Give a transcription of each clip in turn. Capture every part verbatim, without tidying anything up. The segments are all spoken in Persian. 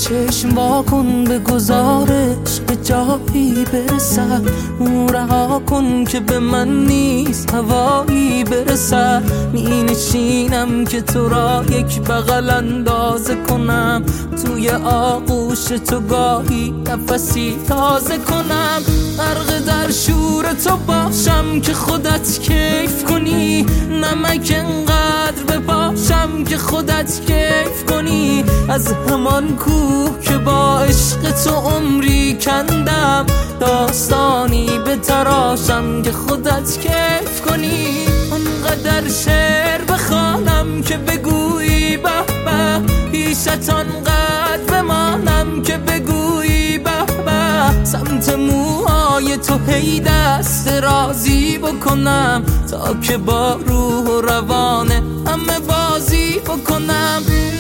چشم واکن به گزارش به جایی برسد، رها کن که به من نیست هوایی برسد. می نشینم که تو را یک بغل اندازه کنم، توی آغوش تو گاهی نفسی تازه کنم. غرق در شور تو باشم که خودت کیف کنی، نمک انقدر بپاشم که خودت کیف کنی. از همان کوه که با عشق تو عمری کندم، داستانی به تراشم که خودت کیف کنی. آنقدر شعر بخوانم که بگویی به به، پیشت آنقدر بمانم که بگویی به به. سمت موهای تو هی دست رازی بکنم، تا که با روح و روان همه بازی بکنم.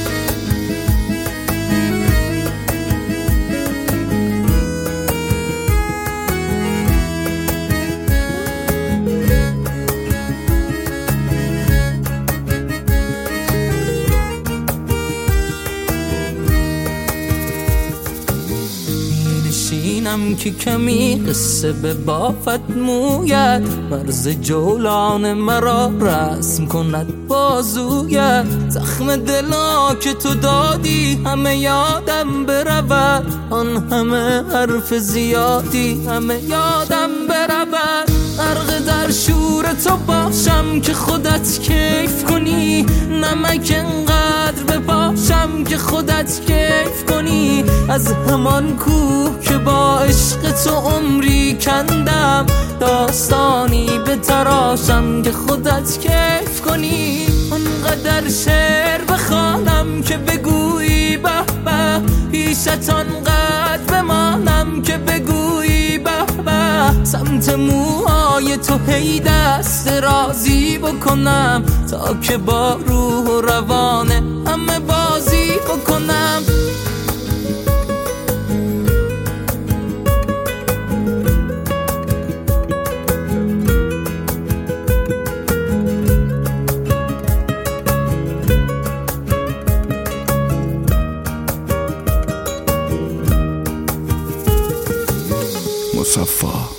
نشینم که کمی قصه به بافت موید، مرز جولان مرا رسم کند بازویت. زخم دلا که تو دادی همه یادم برود، آن همه حرف زیادی همه یادم برود. غرق در شور تو باشم که خودت کیف کنی، نمک انقدر بپاشم که خودت کیف کنی. از همان کوه که با عشق تو عمری کندم، داستانی به تراشم که خودت کیف کنی. آنقدر شعر بخوانم که بگویی به به، پیشت آنقدر بمانم که بگویی به به. سمت موهای تو هی دست رازی بکنم، تا که با روح و روان همه بازی بکنم. مصفا